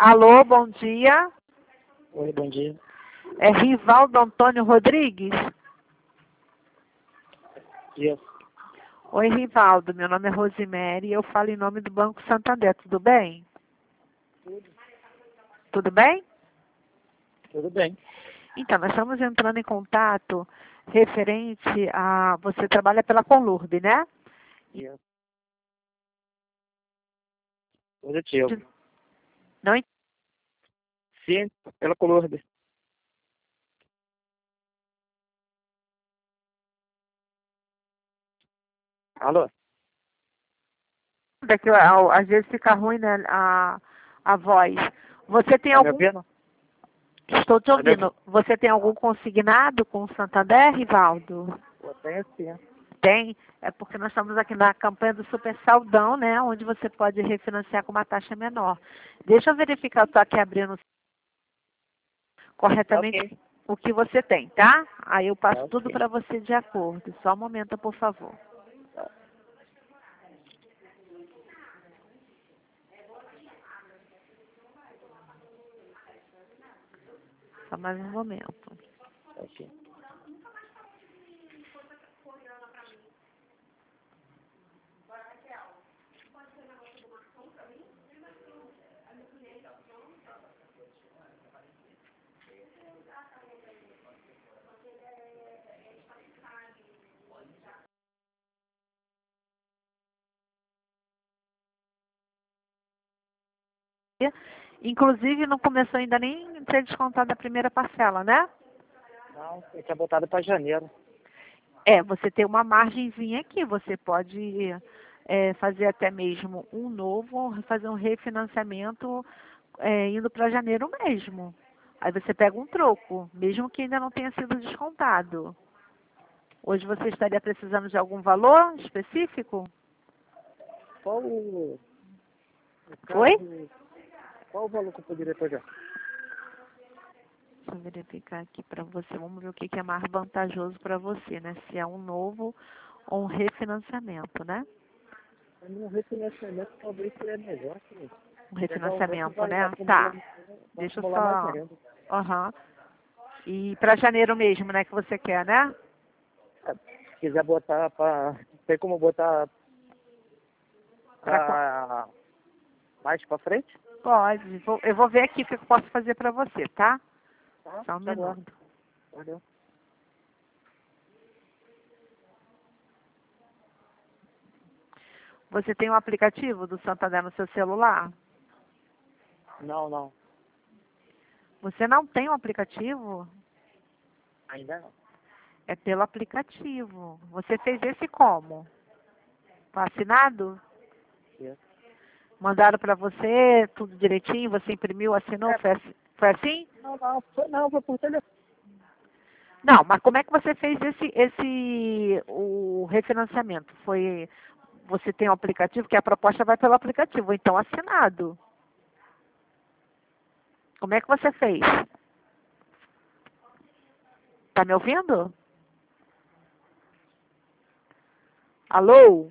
Alô, bom dia. Oi, bom dia. É Rivaldo Antônio Rodrigues? Isso. Oi, Rivaldo. Meu nome é Rosemary e eu falo em nome do Banco Santander. Tudo bem? Tudo bem? Tudo bem. Então, nós estamos entrando em contato referente a... Você trabalha pela Conlurb, né? Isso. Positivo. Não Sim, pela Colorbe. Alô? entendo que às vezes fica ruim, né, a voz. Você tem Tá me algum... ouvindo? Estou te Tá me ouvindo. ouvindo? Você tem algum consignado com o Santander, Rivaldo? Eu tenho sim. Tem, é porque nós estamos aqui na campanha do Super Saldão, né? Onde você pode refinanciar com uma taxa menor. Deixa eu verificar, eu estou aqui abrindo corretamente Ok. o que você tem, tá? Aí eu passo tudo Ok. para você de acordo. Só um momento, por favor. Só mais um momento. Ok. Inclusive, não começou ainda nem a ser descontada a primeira parcela, né? Não, ele tinha botado para janeiro. É, você tem uma margenzinha aqui, você pode fazer até mesmo um novo, fazer um refinanciamento indo para janeiro mesmo. Aí você pega um troco, mesmo que ainda não tenha sido descontado. Hoje você estaria precisando de algum valor específico? Qual o Oi? carro... Qual o valor que eu poderia pegar? Deixa eu verificar aqui para você. Vamos ver o que é mais vantajoso para você, né? Se é um novo ou um refinanciamento, né? Um refinanciamento talvez seria melhor. Um Pegar um outro refinanciamento, vai né? acumular, Tá. vai Deixa eu acumular mais só... renda. Aham. E para janeiro mesmo, né, que você quer, né? Se quiser botar para... Tem como botar Pra... mais para frente? Pode. Eu vou ver aqui o que eu posso fazer para você, tá? Tá, Só um tá bom. minuto. Valeu. Você tem um aplicativo do Santander no seu celular? Não, não. Você não tem um aplicativo? Ainda não. É pelo aplicativo. Você fez esse como? Assinado? Isso. Mandaram para você tudo direitinho? Você imprimiu, assinou? É, Foi assim? não, foi por telefone. Não, mas como é que você fez o refinanciamento? Você tem um aplicativo, que a proposta vai pelo aplicativo, então assinado. Como é que você fez? Tá me ouvindo? Alô?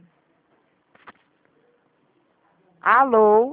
Alô?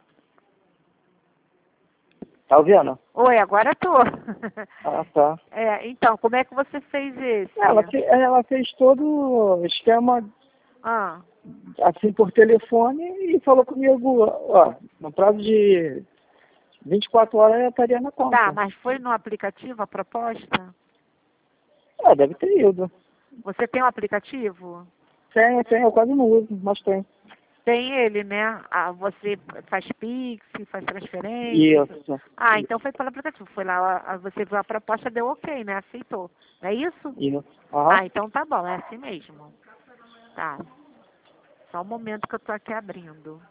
Tá ouvindo? Oi, agora tô. Ah, tá. Então, como é que você fez esse? Ela fez todo o esquema Ah, assim por telefone e falou comigo, ó, no prazo de 24 horas eu estaria na tá, conta. mas foi no aplicativo a proposta? Ah, deve ter ido. Você tem um aplicativo? Tem, eu quase não uso, mas tem. Tem ele, né? Ah, você faz Pix, faz transferência. Isso. Ah, então foi pelo aplicativo. Foi lá, você viu a proposta, deu ok, né? Aceitou. Não é isso? Isso. Aham. Ah, então tá bom, é assim mesmo. Tá. Só um momento que eu tô aqui abrindo.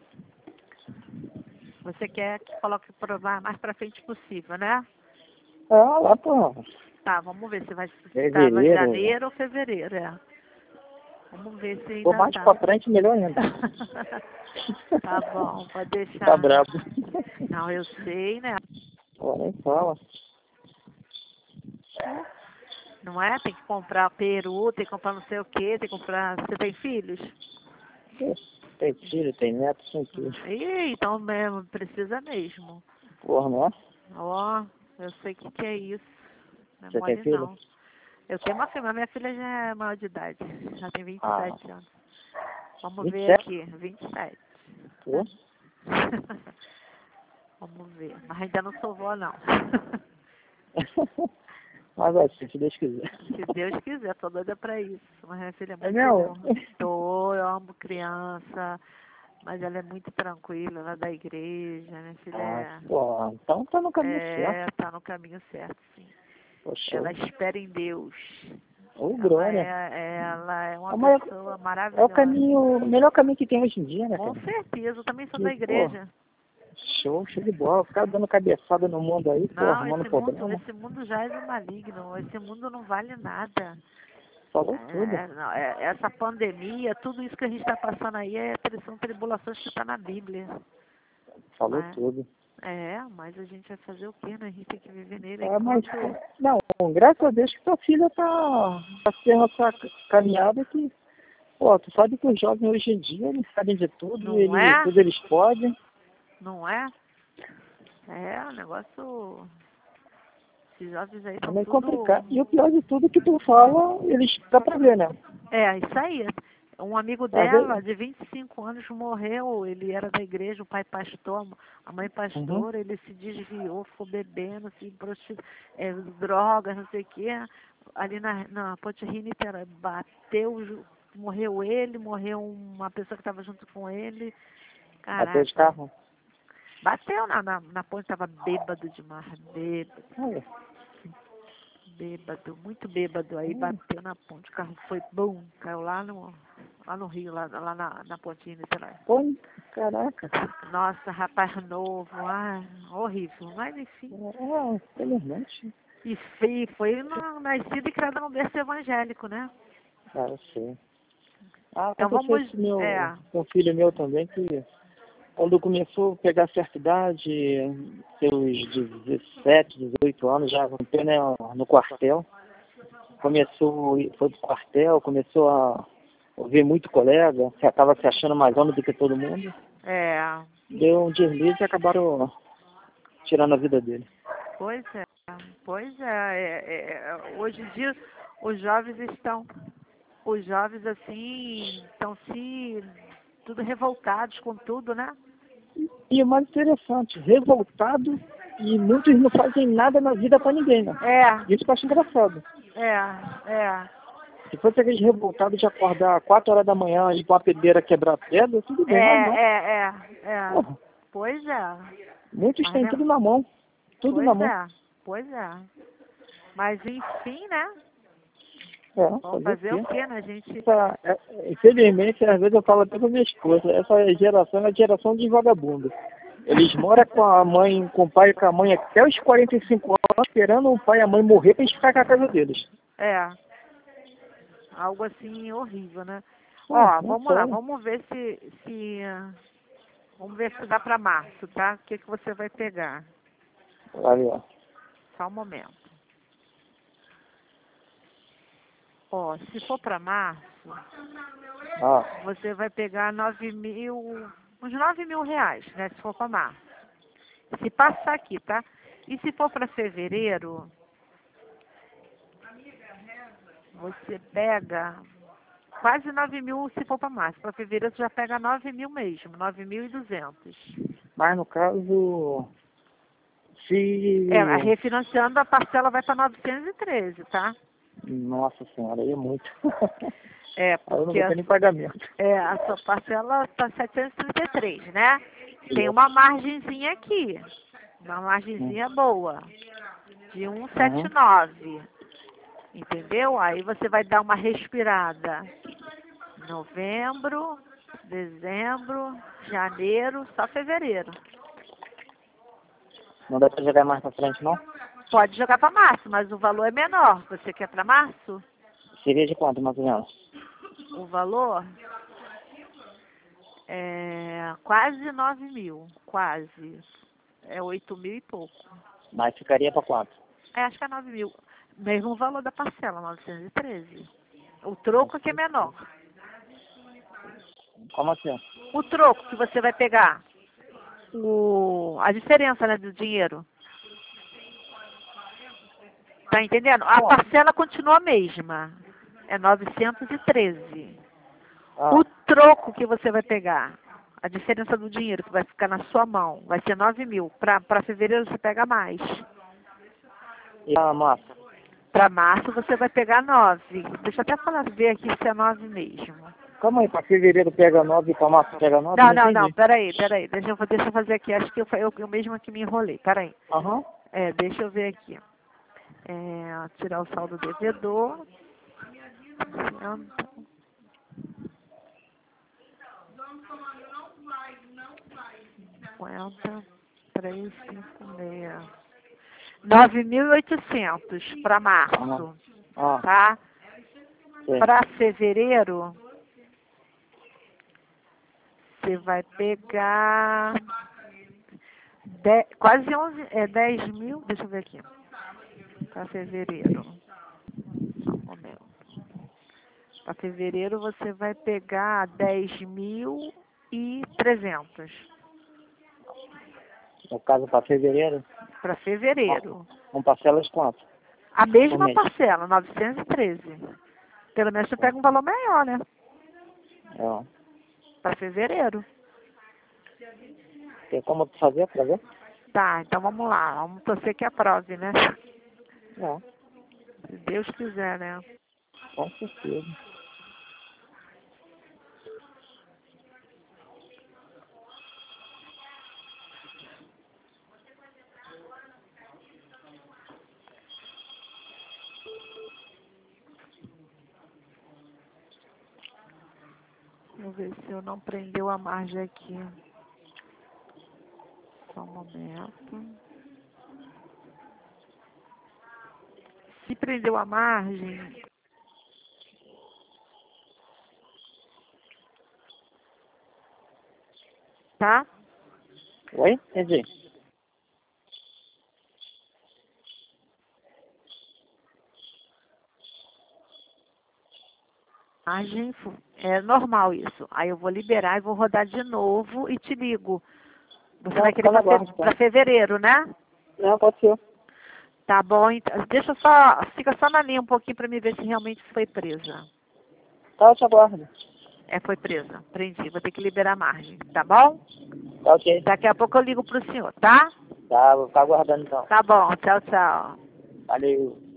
Você quer que coloque provar mais pra frente possível, né? Lá, pô. Tá, vamos ver se vai se tava Fevereiro. janeiro ou fevereiro, é. Vamos ver se Por ainda mais tá. pra frente, melhor ainda. Tá bom, pode Tá deixar. brabo. Não, eu sei, né? Pô, nem fala. Não é? Tem que comprar peru, tem que comprar não sei o quê, tem que comprar. Você tem filhos? Tem filho, tem neto, tem tudo. Ih, então mesmo, precisa mesmo. Porra, não é? Ó, eu sei o que é isso. Não é Você tem mole filho? não. Eu tenho uma filha, mas minha filha já é maior de idade. Já tem 27 anos. Vamos ver 27? aqui, 27. Pô. Vamos ver. Mas ainda não sou vó, não. Mas vai ser, se Deus quiser. Se Deus quiser, tô doida pra isso. Mas minha filha é É muito... mesmo? Eu amo criança, mas ela é muito tranquila, ela é da igreja. Minha filha Pô, então tá no caminho certo. tá no caminho certo, sim. Poxa, Ela espera em Deus. ô glória. Ela é uma Mas pessoa é o maravilhosa. caminho, o melhor caminho que tem hoje em dia, né, Com cara? certeza, eu também sou da Que, pô, igreja. show de bola. Ficar dando cabeçada no mundo aí, pô, Não, arrumando problema. esse mundo já é maligno. Esse mundo não vale nada. Falou tudo. Não, essa pandemia, tudo isso que a gente está passando aí são tribulações que está na Bíblia. Falou Né? tudo. Mas a gente vai fazer o quê, né? A gente tem que viver nele Mas, enquanto... não, graças a Deus que tua filha tá tendo essa caminhada que, pô, tu sabe que os jovens hoje em dia, eles sabem de tudo, Não é? tudo eles podem. Não é? O negócio... Esses jovens aí É estão meio tudo... complicado. E o pior de tudo que tu fala, eles dá pra ver, né? Isso aí. Um amigo Às dela, vezes, de 25 anos, morreu. Ele era da igreja, o pai pastor, a mãe uhum. pastora. Ele se desviou, ficou bebendo, se drogas, não sei o quê. Ali na Ponte Rio, Niterói, bateu, morreu ele, morreu uma pessoa que estava junto com ele. Bateu de Caraca. carro. Bateu na ponte, estava bêbado demais, Olha, bêbado, muito bêbado. Aí bateu na ponte, o carro foi, bum, caiu lá no rio, lá na pontinha, Niterói. pô, caraca. Nossa, rapaz novo, horrível. Mas enfim. Infelizmente. E foi nascido e criado no berço evangélico, né? Cara, sim. Então Aconteceu vamos. isso com um filho meu também, que quando começou a pegar certa idade, seus 17, 18 anos, já né, no quartel, foi pro quartel, começou a ouvir muito colega, já estava se achando mais homem do que todo mundo, É, deu um deslize e acabaram tirando a vida dele. pois é, pois hoje em dia os jovens assim, estão tudo revoltados com tudo, né? E o mais interessante, revoltado e muitos não fazem nada na vida pra ninguém, né? Isso que eu acho engraçado. É. Se fosse aqueles revoltados de acordar 4 horas da manhã e ir pra uma pedreira quebrar pedra, tudo bem, mas não. Porra, Pois é. muitos têm Mas, tudo na mão. Tudo na mão. Pois é. Mas enfim, né? Vamos Fazer fazer o o quê? quê, né, gente? Infelizmente, às vezes eu falo até pra minha esposa, essa geração é a geração de vagabundo. Eles moram com a mãe, com o pai e com a mãe até os 45 anos, esperando o pai e a mãe morrer pra eles ficar com a casa deles. Algo assim horrível, né? Não Vamos lá, sério. vamos ver vamos ver se dá para março, tá? O que você vai pegar? Ali, ó. Só um momento. Se for para março, você vai pegar uns 9 mil reais, né? Se for para março. Se passar aqui, tá? E se for para fevereiro, você pega quase 9 mil se for para março. Para fevereiro você já pega 9 mil mesmo, 9.200. Mas no caso, se... Refinanciando a parcela vai para 913, tá? Nossa senhora, aí é muito. É, Aí eu não porque vou ter nem pagamento. a sua parcela está 733, né? Tem uma margenzinha aqui, uma margenzinha boa, de 179, entendeu? Aí você vai dar uma respirada. Novembro, dezembro, janeiro, só fevereiro. Não dá pra jogar mais pra frente, não? Pode jogar para março, mas o valor é menor. Você quer para março? Seria de quanto, mais ou menos? O valor é quase 9 mil, quase. É 8 mil e pouco. Mas ficaria pra quanto? Acho que é 9 mil. Mesmo o valor da parcela, 913. O troco aqui é menor. Como assim? O troco que você vai pegar. A diferença, né, do dinheiro. Tá entendendo? A parcela continua a mesma. É 913. Ah, O troco que você vai pegar, a diferença do dinheiro que vai ficar na sua mão, vai ser 9.000. Para fevereiro você pega mais. e a massa? Para março você vai pegar 9. Deixa eu até ver aqui se é 9 mesmo. Calma aí, para fevereiro pega 9 e para março pega 9? Não, peraí. Deixa eu fazer aqui. Acho que eu mesmo que me enrolei. Peraí. Aham. Deixa eu ver aqui. Tirar o saldo devedor. 356. 9.800 para março. Ah, Tá? sim. Para fevereiro, você vai pegar quase 11, 10 mil. Deixa eu ver aqui. Para fevereiro. Só um momento. Para fevereiro você vai pegar 10.300. No caso, para fevereiro? Para fevereiro. Com parcelas quanto? A mesma mês. parcela, 913. Pelo menos você pega um valor maior, né? É. Para fevereiro. Tem como fazer para ver? Tá, então vamos lá. Vamos torcer que aprove, né? Não, Se Deus quiser, né? com certeza. Vou ver se eu não prendeu a margem aqui. Só um momento. Se prendeu a margem, tá? Oi? Entendi. Margem é normal isso. Aí eu vou liberar e vou rodar de novo e te ligo. Você Não, vai querer para fevereiro, né? Não, pode ser. Tá bom, então. Fica só na linha um pouquinho para me ver se realmente foi presa. Tá, eu te aguardo. Foi presa. Prendi. Vou ter que liberar a margem, tá bom? Tá ok. Daqui a pouco eu ligo pro senhor, tá? Tá, vou ficar aguardando então. Tá bom. Tchau, tchau. Valeu.